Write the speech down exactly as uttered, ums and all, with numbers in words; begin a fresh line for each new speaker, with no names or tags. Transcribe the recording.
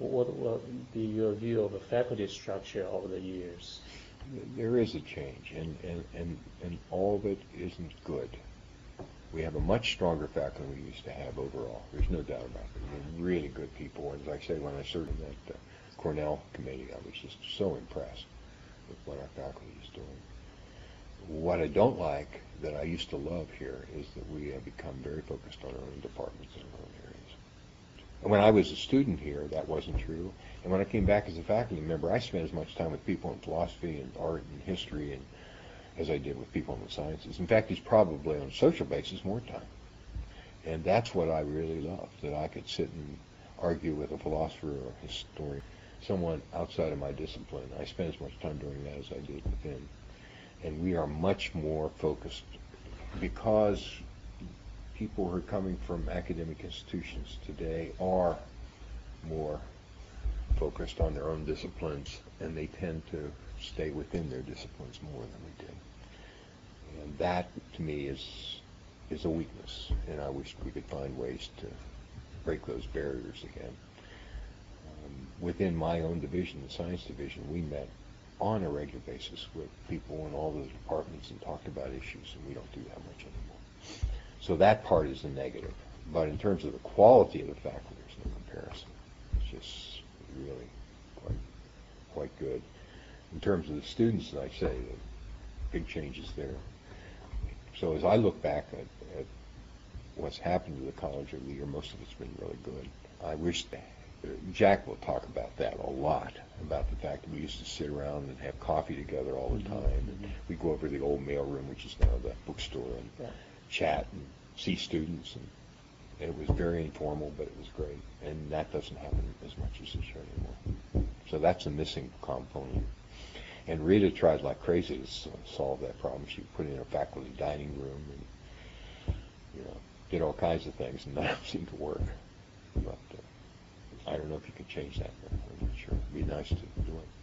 What will be your view of the faculty structure over the years?
There is a change, and, and, and, and all of it isn't good. We have a much stronger faculty than we used to have overall. There's no doubt about it. They're really good people. And as I say, when I served in that uh, Cornell committee, I was just so impressed with what our faculty is doing. What I don't like, that I used to love here, is that we have become very focused on our own departments and our own areas. And when I was a student here, that wasn't true. And when I came back as a faculty member, I spent as much time with people in philosophy and art and history and as I did with people in the sciences. In fact, it's probably on a social basis more time. And that's what I really love, that I could sit and argue with a philosopher or a historian, someone outside of my discipline. I spent as much time doing that as I did within. And we are much more focused because people who are coming from academic institutions today are more focused on their own disciplines, and they tend to stay within their disciplines more than we did. And that, to me, is is a weakness, and I wish we could find ways to break those barriers again. Um, within my own division, the science division, we met on a regular basis with people in all those departments and talked about issues, and we don't do that much anymore. So that part is a negative. But in terms of the quality of the faculty, there's no comparison. It's just really quite, quite good. In terms of the students, I say that big changes there. So as I look back at, at what's happened to the college over the year, most of it's been really good. I wish that, uh, Jack will talk about that a lot, about the fact that we used to sit around and have coffee together all the time. Mm-hmm. And we go over to the old mail room, which is now the bookstore, and yeah. chat and see students. And, and it was very informal, but it was great. And that doesn't happen as much as this year anymore. So that's a missing component. And Rita tried like crazy to solve that problem. She put in a faculty dining room and, you know, did all kinds of things, and that seemed to work. But uh, I don't know if you can change that. I'm not sure. It'd be nice to do it.